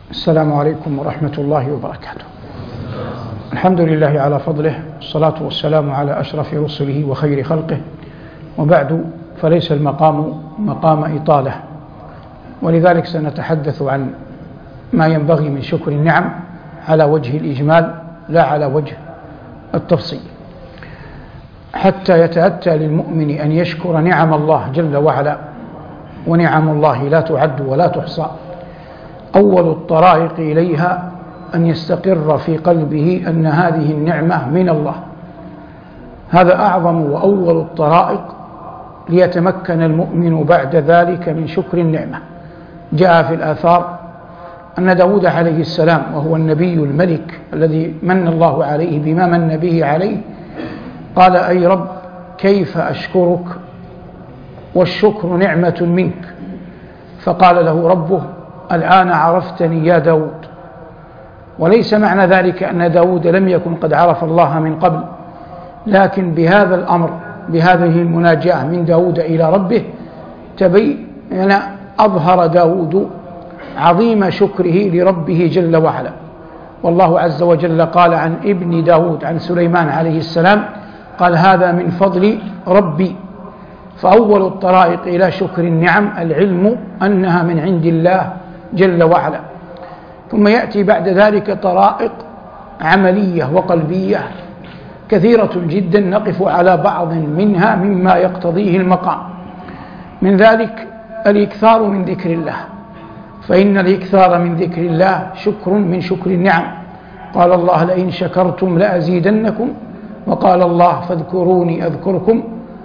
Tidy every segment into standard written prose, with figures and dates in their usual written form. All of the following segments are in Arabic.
السلام عليكم ورحمة الله وبركاته. الحمد لله على فضله، والصلاة والسلام على أشرف رسله وخير خلقه، وبعد، فليس المقام مقام إطالة، ولذلك سنتحدث عن ما ينبغي من شكر النعم على وجه الإجمال لا على وجه التفصيل، حتى يتأتى للمؤمن أن يشكر نعم الله جل وعلا، ونعم الله لا تعد ولا تحصى. أول الطرائق إليها أن يستقر في قلبه أن هذه النعمة من الله، هذا أعظم وأول الطرائق ليتمكن المؤمن بعد ذلك من شكر النعمة. جاء في الآثار أن داود عليه السلام، وهو النبي الملك الذي من الله عليه بما من به عليه، قال: أي رب، كيف أشكرك والشكر نعمة منك؟ فقال له ربه: الآن عرفتني يا داود. وليس معنى ذلك أن داود لم يكن قد عرف الله من قبل، لكن بهذا الأمر، بهذه المناجاة من داود إلى ربه، تبين أظهر داود عظيم شكره لربه جل وعلا. والله عز وجل قال عن ابن داود، عن سليمان عليه السلام، قال: هذا من فضل ربي. فأول الطرائق إلى شكر النعم العلم أنها من عند الله جل وعلا، ثم يأتي بعد ذلك طرائق عملية وقلبية كثيرة جدا، نقف على بعض منها مما يقتضيه المقام. من ذلك الإكثار من ذكر الله، فإن الإكثار من ذكر الله شكر من شكر النعم. قال الله: لئن شكرتم لأزيدنكم، وقال الله: فاذكروني أذكركم.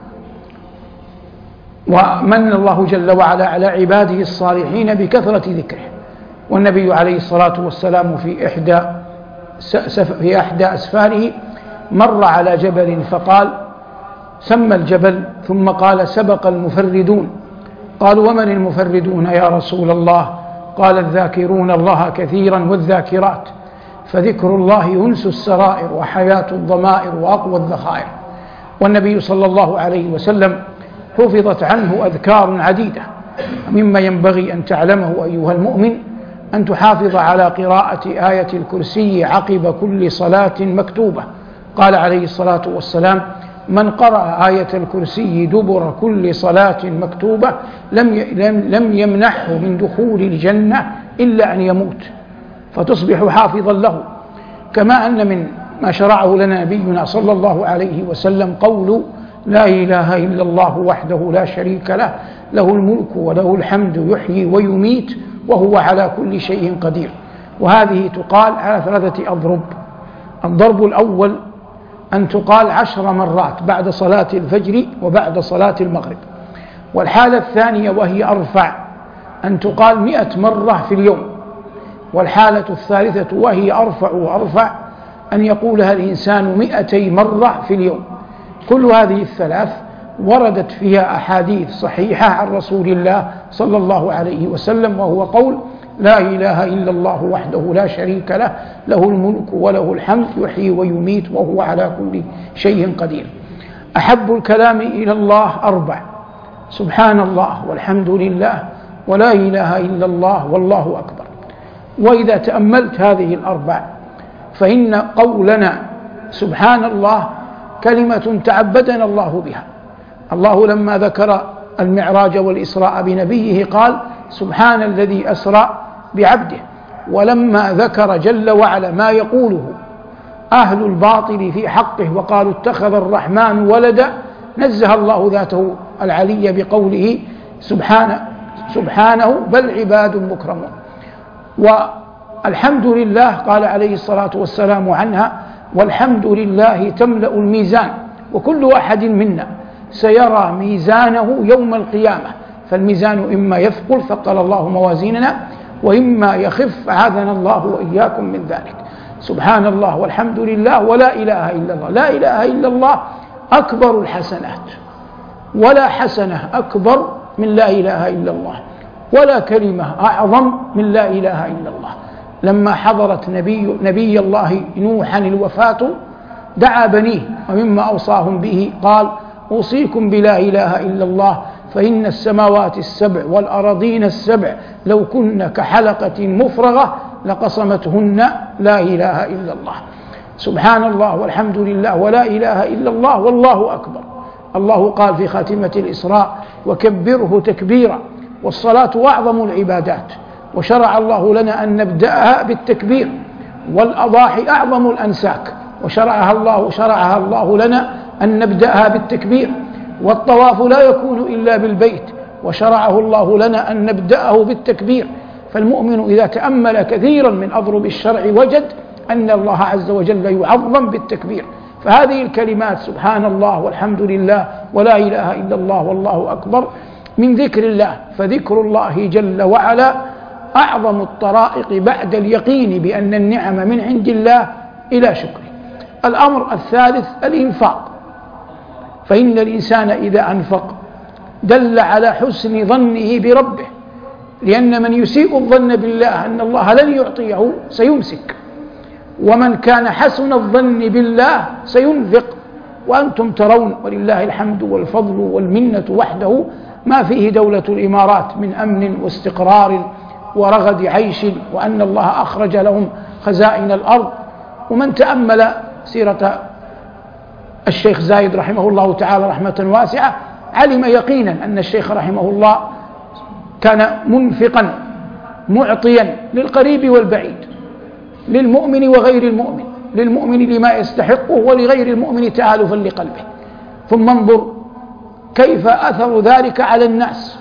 ومن الله جل وعلا على عباده الصالحين بكثرة ذكره. والنبي عليه الصلاة والسلام في إحدى أسفاره مر على جبل فقال، سمى الجبل ثم قال: سبق المفردون. قالوا: ومن المفردون يا رسول الله؟ قال: الذاكرون الله كثيرا والذاكرات، فذكر الله ينس السرائر وحياة الضمائر وأقوى الذخائر. والنبي صلى الله عليه وسلم حفظت عنه أذكار عديدة، مما ينبغي أن تعلمه أيها المؤمن أن تحافظ على قراءة آية الكرسي عقب كل صلاة مكتوبة. قال عليه الصلاة والسلام: من قرأ آية الكرسي دبر كل صلاة مكتوبة لم يمنحه من دخول الجنة إلا أن يموت، فتصبح حافظا له. كما أن من ما شرعه لنا نبينا صلى الله عليه وسلم قول: لا إله إلا الله وحده لا شريك له، له الملك وله الحمد يحيي ويميت وهو على كل شيء قدير. وهذه تقال على 3 أضرب. الضرب الأول أن تقال 10 مرات بعد صلاة الفجر وبعد صلاة المغرب. والحالة الثانية وهي أرفع أن تقال 100 مرة في اليوم. والحالة الثالثة وهي أرفع وأرفع أن يقولها الإنسان 200 مرة في اليوم. كل هذه الثلاث وردت فيها أحاديث صحيحة عن رسول الله صلى الله عليه وسلم، وهو قول: لا إله إلا الله وحده لا شريك له، له الملك وله الحمد يحيي ويميت وهو على كل شيء قدير. أحب الكلام إلى الله 4: سبحان الله والحمد لله ولا إله إلا الله والله أكبر. وإذا تأملت هذه 4 فإن قولنا سبحان الله كلمة تعبدنا الله بها. الله لما ذكر المعراج والإسراء بنبيه قال: سبحان الذي أسرى بعبده. ولما ذكر جل وعلا ما يقوله أهل الباطل في حقه وقالوا اتخذ الرحمن ولدا، نزه الله ذاته العلي بقوله: سبحانه بل عباد مكرمون. والحمد لله قال عليه الصلاة والسلام عنها: والحمد لله تملأ الميزان. وكل واحد منا سيرى ميزانه يوم القيامة، فالميزان إما يثقل ثقل الله موازيننا، وإما يخف أعاذنا الله وإياكم من ذلك. سبحان الله والحمد لله ولا إله إلا الله. لا إله إلا الله أكبر الحسنات، ولا حسنة أكبر من لا إله إلا الله، ولا كلمة أعظم من لا إله إلا الله. لما حضرت نبي الله نوحا الوفاة دعا بنيه، ومما أوصاهم به قال: أوصيكم بلا إله إلا الله، فإن السماوات السبع والأراضين السبع لو كن كحلقة مفرغة لقصمتهن لا إله إلا الله. سبحان الله والحمد لله ولا إله إلا الله والله أكبر. الله قال في خاتمة الإسراء: وكبره تكبيرا. والصلاة أعظم العبادات، وشرع الله لنا أن نبدأها بالتكبير. والأضاحي أعظم الأنساك، وشرعها الله لنا أن نبدأها بالتكبير. والطواف لا يكون إلا بالبيت، وشرعه الله لنا أن نبدأه بالتكبير. فالمؤمن إذا تأمل كثيرا من أضرب الشرع وجد أن الله عز وجل يعظم بالتكبير. فهذه الكلمات سبحان الله والحمد لله ولا إله إلا الله والله أكبر من ذكر الله، فذكر الله جل وعلا أعظم الطرائق بعد اليقين بأن النعم من عند الله إلى شكره. الأمر الثالث الإنفاق، فإن الإنسان إذا أنفق دل على حسن ظنه بربه، لأن من يسيء الظن بالله أن الله لن يعطيه سيمسك، ومن كان حسن الظن بالله سينفق. وأنتم ترون ولله الحمد والفضل والمنة وحده ما فيه دولة الإمارات من أمن واستقرار ورغد عيش، وأن الله أخرج لهم خزائن الأرض. ومن تأمل سيرة الشيخ زايد رحمه الله تعالى رحمة واسعة علم يقينا أن الشيخ رحمه الله كان منفقا معطيا للقريب والبعيد، للمؤمن وغير المؤمن، للمؤمن لما يستحقه ولغير المؤمن تآلفا لقلبه. ثم انظر كيف أثر ذلك على الناس.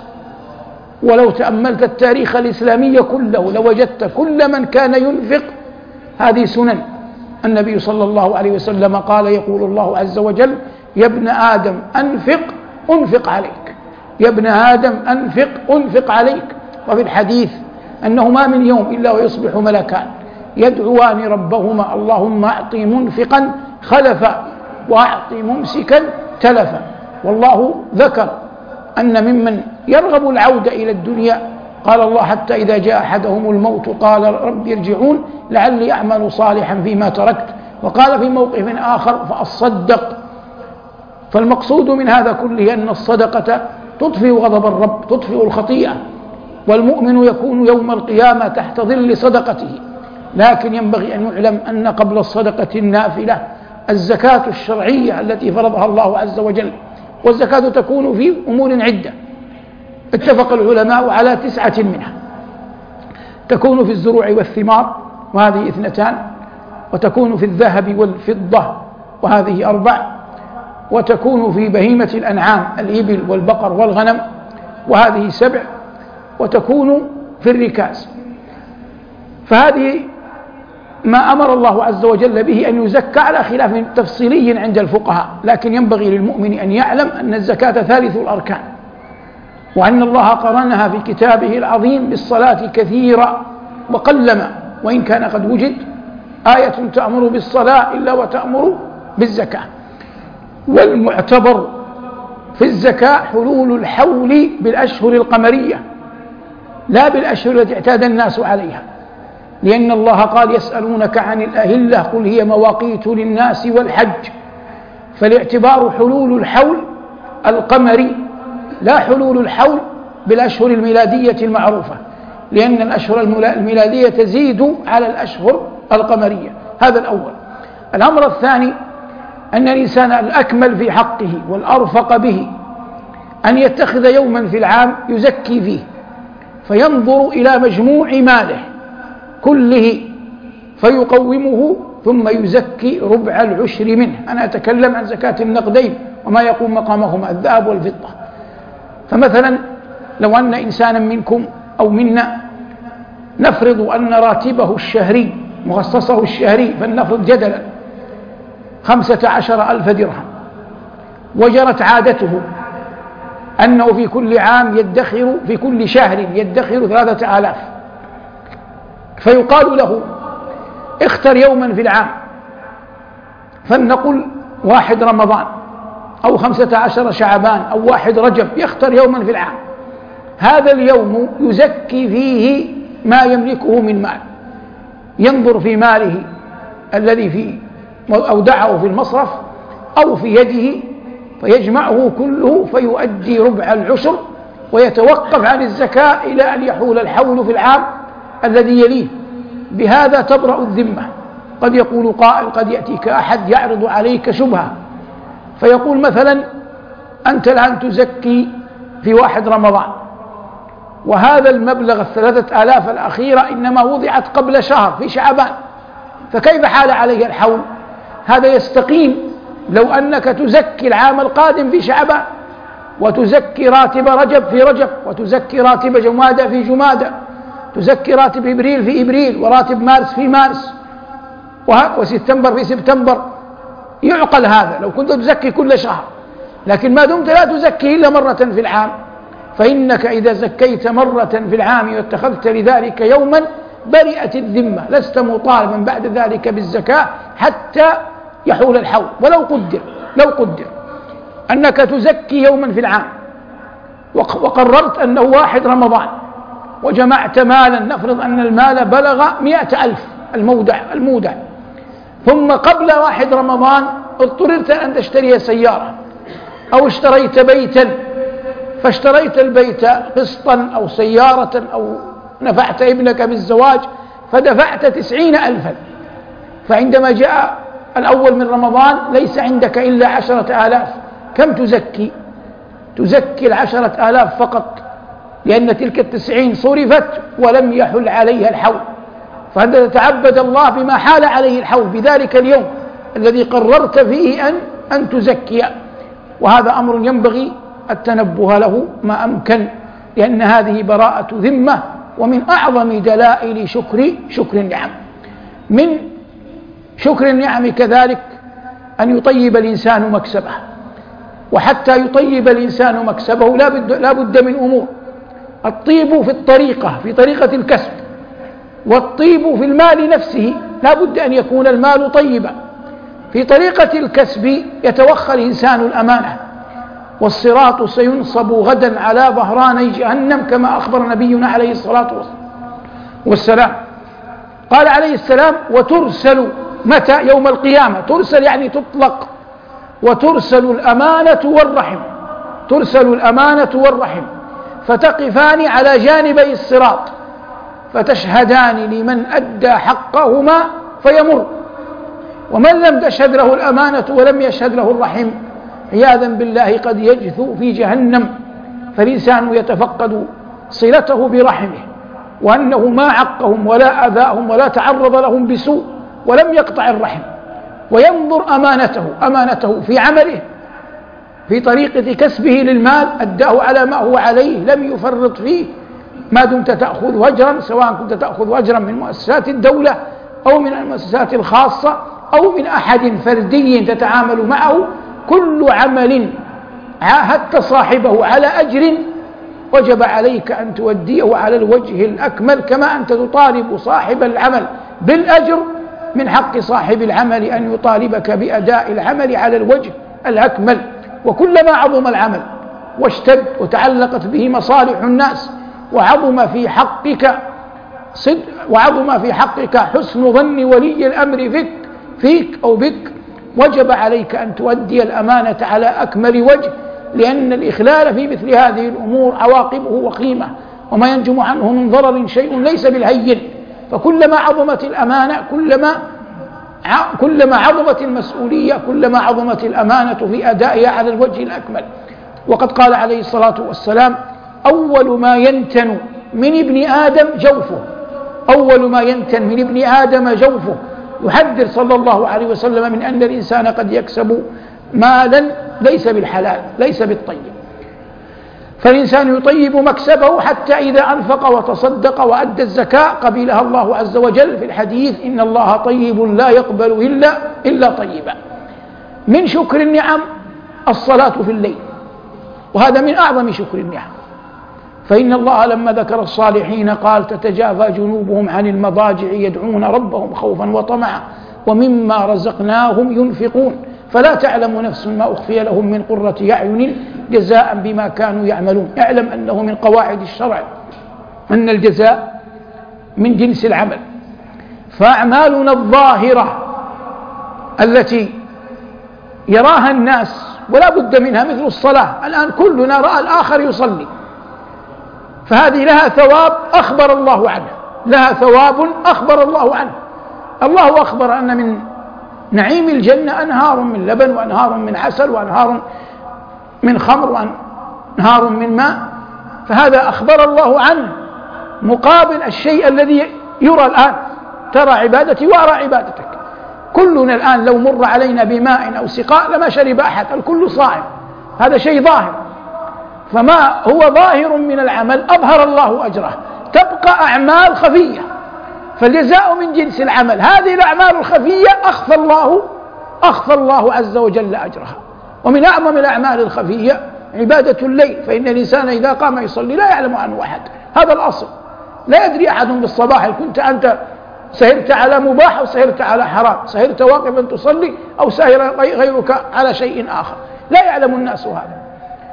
ولو تأملت التاريخ الإسلامي كله لوجدت كل من كان ينفق هذه سنن. النبي صلى الله عليه وسلم قال: يقول الله عز وجل: يا ابن آدم أنفق أنفق عليك، يا ابن آدم أنفق أنفق عليك. وفي الحديث أنه ما من يوم إلا ويصبح ملكان يدعوان ربهما: اللهم أعطي منفقا خلفا وأعطي ممسكا تلفا. والله ذكر أن ممن يرغب العودة إلى الدنيا قال الله: حتى إذا جاء أحدهم الموت قال رب ارجعون لعلي أعمل صالحا فيما تركت. وقال في موقف آخر: فأصدق. فالمقصود من هذا كله أن الصدقة تطفئ غضب الرب، تطفئ الخطيئة، والمؤمن يكون يوم القيامة تحت ظل صدقته. لكن ينبغي أن يعلم أن قبل الصدقة النافلة الزكاة الشرعية التي فرضها الله عز وجل. والزكاة تكون في أمور عدة اتفق العلماء على 9 منها. تكون في الزروع والثمار وهذه 2، وتكون في الذهب والفضة وهذه 4، وتكون في بهيمة الأنعام الإبل والبقر والغنم وهذه 7، وتكون في الركاز. فهذه ما أمر الله عز وجل به أن يزكى على خلاف تفصيلي عند الفقهاء. لكن ينبغي للمؤمن أن يعلم أن الزكاة ثالث الأركان، وأن الله قرنها في كتابه العظيم بالصلاة كثيرا وقلما، وإن كان قد وجد آية تأمر بالصلاة إلا وتأمر بالزكاة. والمعتبر في الزكاة حلول الحول بالأشهر القمرية لا بالأشهر التي اعتاد الناس عليها، لأن الله قال: يسألونك عن الأهلة قل هي مواقيت للناس والحج. فالاعتبار حلول الحول القمري لا حلول الحول بالأشهر الميلادية المعروفة، لأن الأشهر الميلادية تزيد على الأشهر القمرية. هذا الأول. الأمر الثاني أن الإنسان الأكمل في حقه والأرفق به أن يتخذ يوما في العام يزكي فيه، فينظر إلى مجموع ماله كله فيقومه ثم يزكي ربع العشر منه. أنا أتكلم عن زكاة النقدين وما يقوم مقامهما الذهب والفضة. فمثلا لو أن إنسانا منكم أو منا نفرض أن راتبه الشهري مخصصه الشهري، فلنفرض جدلا 15,000 درهم، وجرت عادته أنه في كل عام يدخر، في كل شهر يدخر 3,000، فيقال له: اختر يوما في العام، فلنقل 1 رمضان أو 15 شعبان أو 1 رجب، يختر يوما في العام. هذا اليوم يزكي فيه ما يملكه من مال، ينظر في ماله الذي في أودعه في المصرف أو في يده فيجمعه كله فيؤدي ربع العشر، ويتوقف عن الزكاة إلى أن يحول الحول في العام الذي يليه. بهذا تبرأ الذمة. قد يقول قائل، قد يأتيك أحد يعرض عليك شبهة فيقول مثلا أنت الآن تزكي في 1 رمضان، وهذا المبلغ 3000 الأخيرة إنما وضعت قبل شهر في شعبان، فكيف حال عليه الحول؟ هذا يستقيم لو أنك تزكي العام القادم في شعبان، وتزكي راتب رجب في رجب، وتزكي راتب جمادى في جمادى، تزكي راتب إبريل في إبريل، وراتب مارس في مارس، وسبتمبر في سبتمبر. يعقل هذا لو كنت تزكي كل شهر، لكن ما دمت لا تزكي إلا مرة في العام، فإنك إذا زكيت مرة في العام واتخذت لذلك يوما برئت الذمة، لست مطالبا بعد ذلك بالزكاة حتى يحول الحول. ولو قدر أنك تزكي يوما في العام وقررت أنه 1 رمضان وجمعت مالا، نفرض أن المال بلغ 100,000 المودع، ثم قبل 1 رمضان اضطررت أن تشتري سيارة أو اشتريت بيتا، فاشتريت البيت قسطا أو سيارة أو نفعت ابنك بالزواج فدفعت 90,000، فعندما جاء الأول من رمضان ليس عندك إلا 10,000، كم تزكي؟ تزكي 10,000 فقط، لأن تلك 90 صرفت ولم يحل عليها الحول، فأنت تتعبد الله بما حال عليه الحول بذلك اليوم الذي قررت فيه أن تزكي. وهذا أمر ينبغي التنبه له ما أمكن، لأن هذه براءة ذمة، ومن أعظم دلائل شكر النعم. من شكر النعم كذلك أن يطيب الإنسان مكسبه، وحتى يطيب الإنسان مكسبه لا بد من أمور: الطيب في طريقة الكسب، والطيب في المال نفسه، لا بد أن يكون المال طيبا. في طريقة الكسب يتوخى الإنسان الأمانة، والصراط سينصب غدا على ظهراني جهنم كما أخبر نبينا عليه الصلاة والسلام. قال عليه السلام: وترسل متى؟ يوم القيامة. ترسل يعني تطلق. وترسل الأمانة والرحم فتقفان على جانبي الصراط فتشهدان لمن أدى حقهما فيمر، ومن لم تشهد له الأمانة ولم يشهد له الرحم عياذا بالله قد يجثو في جهنم. فالإنسان يتفقد صلته برحمه، وأنه ما عقهم ولا أذاهم ولا تعرض لهم بسوء ولم يقطع الرحم، وينظر أمانته في عمله، في طريقة كسبه للمال أداه على ما هو عليه، لم يفرط فيه. ما دمت تأخذ أجرا، سواء كنت تأخذ أجرا من مؤسسات الدولة أو من المؤسسات الخاصة أو من أحد فردي تتعامل معه، كل عمل عاهدت صاحبه على أجر وجب عليك أن توديه على الوجه الأكمل، كما أنت تطالب صاحب العمل بالأجر، من حق صاحب العمل أن يطالبك بأداء العمل على الوجه الأكمل. وكلما عظم العمل واشتد وتعلقت به مصالح الناس وعظم في حقك حسن ظن ولي الأمر فيك أو بك، وجب عليك أن تؤدي الأمانة على أكمل وجه، لأن الإخلال في مثل هذه الأمور عواقبه وخيمة، وما ينجم عنه من ضرر شيء ليس بالهين. فكلما عظمت الأمانة كلما عظمت المسؤولية، كلما عظمت الأمانة في أدائها على الوجه الأكمل. وقد قال عليه الصلاة والسلام: أول ما ينتن من ابن آدم جوفه. يحذر صلى الله عليه وسلم من أن الإنسان قد يكسب مالا ليس بالحلال، ليس بالطيب. فالإنسان يطيب مكسبه حتى إذا أنفق وتصدق وأدى الزكاة قبلها الله عز وجل في الحديث: إن الله طيب لا يقبل إلا طيبا. من شكر النعم الصلاة في الليل، وهذا من أعظم شكر النعم. فإن الله لما ذكر الصالحين قال: تتجافى جنوبهم عن المضاجع يدعون ربهم خوفا وطمعا ومما رزقناهم ينفقون فلا تعلم نفس ما أخفي لهم من قرة أعين جزاء بما كانوا يعملون. اعلم أنه من قواعد الشرع أن الجزاء من جنس العمل، فأعمالنا الظاهرة التي يراها الناس ولا بد منها مثل الصلاة، الآن كلنا رأى الآخر يصلي، فهذه لها ثواب أخبر الله عنه، لها ثواب أخبر الله عنه. الله أخبر أن من نعيم الجنة أنهار من لبن وأنهار من عسل وأنهار من خمر وأنهار من ماء، فهذا أخبر الله عنه مقابل الشيء الذي يرى الآن. ترى عبادتي وأرى عبادتك. كلنا الآن لو مر علينا بماء أو سقاء لما شرب أحد، الكل صائم، هذا شيء ظاهر. فما هو ظاهر من العمل أظهر الله أجره، تبقى أعمال خفية، فالجزاء من جنس العمل. هذه الأعمال الخفية أخفى الله عز وجل أجرها. ومن أعظم الأعمال الخفية عبادة الليل، فإن الإنسان إذا قام يصلي لا يعلم عنه أحد، هذا الأصل. لا يدري أحد بالصباح إن كنت أنت سهرت على مباح أو سهرت على حرام، سهرت واقفا تصلي أو سهر غيرك على شيء آخر، لا يعلم الناس هذا.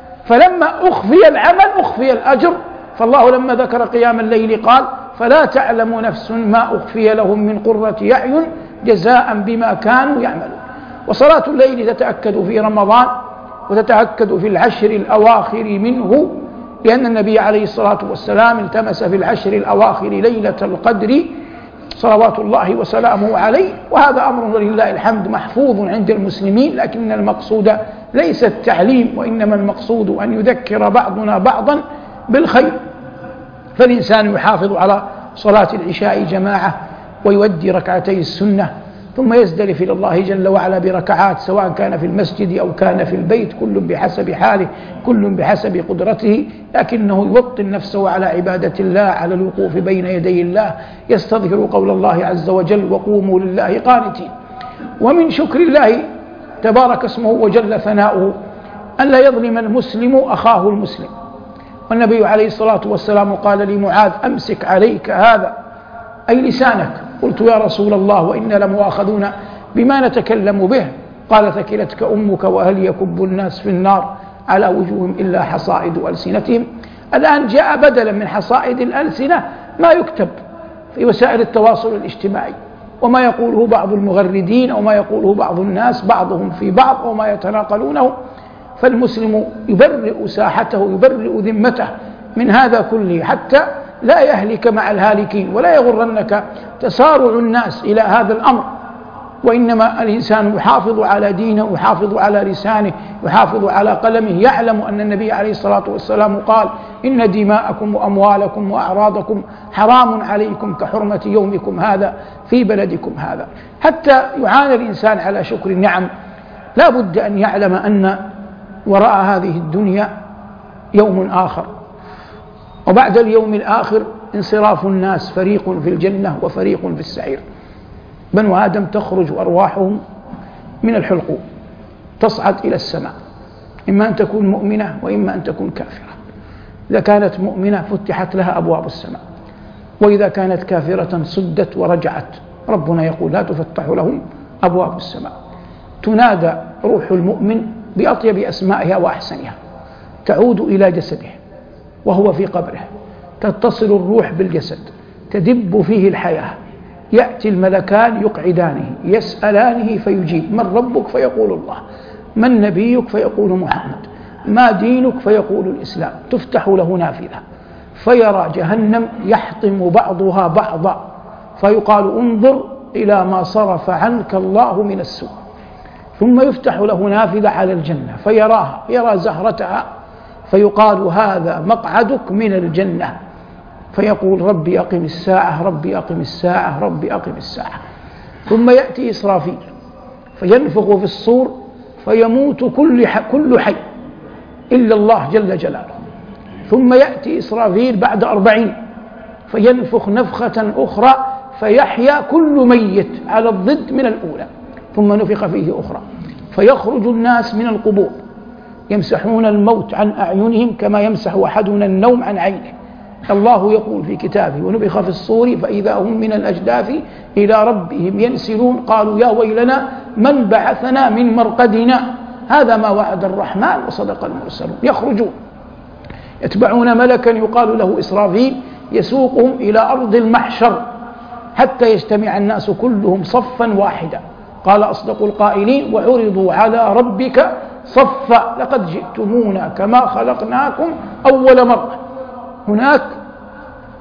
فلما أخفي العمل أخفي الأجر. فالله لما ذكر قيام الليل قال: فلا تعلم نفس ما أخفي لهم من قرة أعين جزاء بما كانوا يعملون. وصلاة الليل تتأكد في رمضان وتتأكد في العشر الأواخر منه، لأن النبي عليه الصلاة والسلام التمس في العشر الأواخر ليلة القدر صلوات الله وسلامه عليه، وهذا أمر لله الحمد محفوظ عند المسلمين. لكن المقصود ليس التعليم، وإنما المقصود أن يذكر بعضنا بعضا بالخير. فالإنسان يحافظ على صلاة العشاء جماعة ويؤدي ركعتي السنة، ثم يزدلف إلى الله جل وعلا بركعات، سواء كان في المسجد أو كان في البيت، كل بحسب حاله، كل بحسب قدرته، لكنه يوطن نفسه على عبادة الله، على الوقوف بين يدي الله، يستظهر قول الله عز وجل: وقوموا لله قانتين. ومن شكر الله تبارك اسمه وجل ثناؤه أن لا يظلم المسلم أخاه المسلم. والنبي عليه الصلاة والسلام قال لمعاذ: أمسك عليك هذا، أي لسانك. قلت: يا رسول الله وإنا لمؤاخذون بما نتكلم به. قال: ثكلتك أمك وهل يكب الناس في النار على وجوههم إلا حصائد ألسنتهم. الآن جاء بدلا من حصائد الألسنة ما يكتب في وسائل التواصل الاجتماعي، وما يقوله بعض المغردين أو ما يقوله بعض الناس بعضهم في بعض وما يتناقلونه. فالمسلم يبرئ ساحته، يبرئ ذمته من هذا كله حتى لا يهلك مع الهالكين. ولا يغرنك تسارع الناس إلى هذا الأمر، وإنما الإنسان يحافظ على دينه، يحافظ على لسانه، يحافظ على قلمه، يعلم أن النبي عليه الصلاة والسلام قال: إن دماءكم وأموالكم وأعراضكم حرام عليكم كحرمة يومكم هذا في بلدكم هذا. حتى يعاني الإنسان على شكر النعم لا بد أن يعلم أن وراء هذه الدنيا يوم آخر، وبعد اليوم الآخر انصراف الناس، فريق في الجنة وفريق في السعير. بنو آدم تخرج أرواحهم من الحلقوم تصعد إلى السماء، إما أن تكون مؤمنة وإما أن تكون كافرة. إذا كانت مؤمنة فتحت لها أبواب السماء، وإذا كانت كافرة صدت ورجعت. ربنا يقول: لا تفتح لهم أبواب السماء. تنادى روح المؤمن بأطيب أسمائها وأحسنها، تعود إلى جسده وهو في قبره، تتصل الروح بالجسد، تدب فيه الحياة. يأتي الملكان يقعدانه يسألانه فيجيب: من ربك؟ فيقول الله. من نبيك؟ فيقول محمد. ما دينك؟ فيقول الإسلام. تفتح له نافذة فيرى جهنم يحطم بعضها بعضا، فيقال: انظر إلى ما صرف عنك الله من السوء. ثم يفتح له نافذة على الجنة فيراها، يرى زهرتها، فيقال: هذا مقعدك من الجنة. فيقول: ربي أقم الساعة، ربي أقم الساعة، ربي أقم الساعة. ثم يأتي إسرافيل فينفخ في الصور فيموت كل حي إلا الله جل جلاله. ثم يأتي إسرافيل بعد 40 فينفخ نفخة أخرى فيحيا كل ميت على الضد من الأولى. ثم نفخ فيه أخرى فيخرج الناس من القبور يمسحون الموت عن أعينهم كما يمسح أحدنا النوم عن عينه. الله يقول في كتابه: ونفخ في الصور فإذا هم من الأجداث إلى ربهم ينسلون قالوا يا ويلنا من بعثنا من مرقدنا هذا ما وعد الرحمن وصدق المرسلون. يخرجون يتبعون ملكا يقال له إسرافيل يسوقهم إلى أرض المحشر حتى يجتمع الناس كلهم صفا واحدا. قال أصدق القائلين: وعرضوا على ربك صفا لقد جئتمونا كما خلقناكم أول مرة. هناك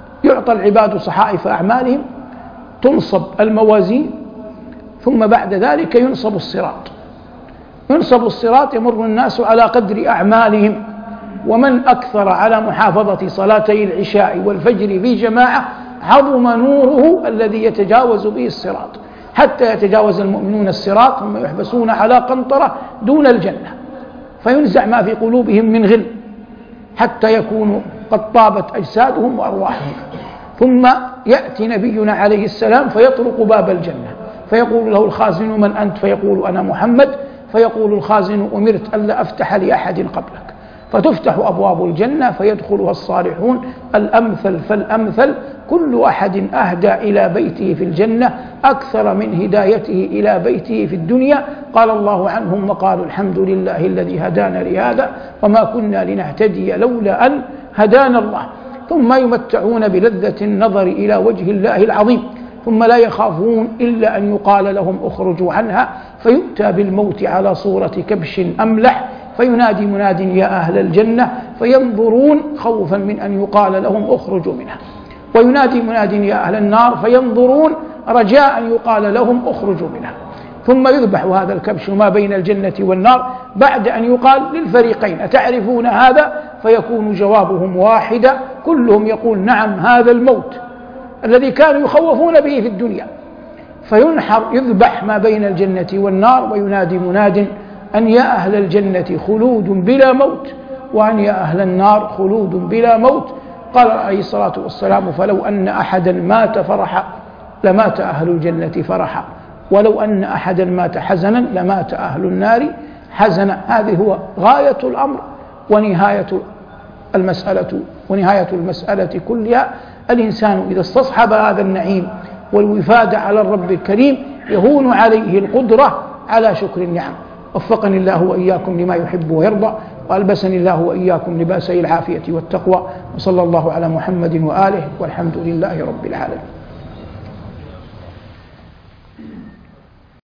يعطى العباد صحائف أعمالهم، تنصب الموازين، ثم بعد ذلك ينصب الصراط. ينصب الصراط، يمر الناس على قدر أعمالهم، ومن أكثر على محافظة صلاتي العشاء والفجر في جماعة عظم نوره الذي يتجاوز به الصراط، حتى يتجاوز المؤمنون الصراط ثم يحبسون على قنطرة دون الجنة، فينزع ما في قلوبهم من غل حتى يكونوا قد طابت أجسادهم وأرواحهم. ثم يأتي نبينا عليه السلام فيطرق باب الجنة، فيقول له الخازن: من أنت؟ فيقول: أنا محمد. فيقول الخازن: أمرت ألا أفتح لأحد قبلك. فتفتح أبواب الجنة فيدخلها الصالحون الأمثل فالأمثل، كل أحد أهدى إلى بيته في الجنة أكثر من هدايته إلى بيته في الدنيا. قال الله عنهم وقالوا: الحمد لله الذي هدانا لهذا وما كنا لنهتدي لولا أن هدانا الله. ثم يمتعون بلذة النظر إلى وجه الله العظيم، ثم لا يخافون إلا أن يقال لهم: اخرجوا عنها. فيؤتى بالموت على صورة كبش أملح، فينادي مناد: يا أهل الجنة، فينظرون خوفا من أن يقال لهم: اخرجوا منها. وينادي مناد: يا أهل النار، فينظرون رجاء أن يقال لهم: اخرجوا منها. ثم يذبح هذا الكبش ما بين الجنة والنار بعد أن يقال للفريقين: أتعرفون هذا؟ فيكون جوابهم واحدا، كلهم يقول: نعم، هذا الموت الذي كانوا يخوفون به في الدنيا. فينحر، يذبح ما بين الجنة والنار، وينادي مناد أن يا أهل الجنة خلود بلا موت، وأن يا أهل النار خلود بلا موت. قال عليه الصلاة والسلام: فلو أن أحدا مات فرحا لمات أهل الجنة فرحا، ولو أن أحدا مات حزنا لمات أهل النار حزنا. هذه هو غاية الأمر ونهاية المسألة كلها. الإنسان إذا استصحب هذا النعيم والوفاد على الرب الكريم يهون عليه القدرة على شكر النعم. وفقني الله وإياكم لما يحب ويرضى، وألبسني الله وإياكم لباسي العافية والتقوى، وصلى الله على محمد وآله، والحمد لله رب العالمين.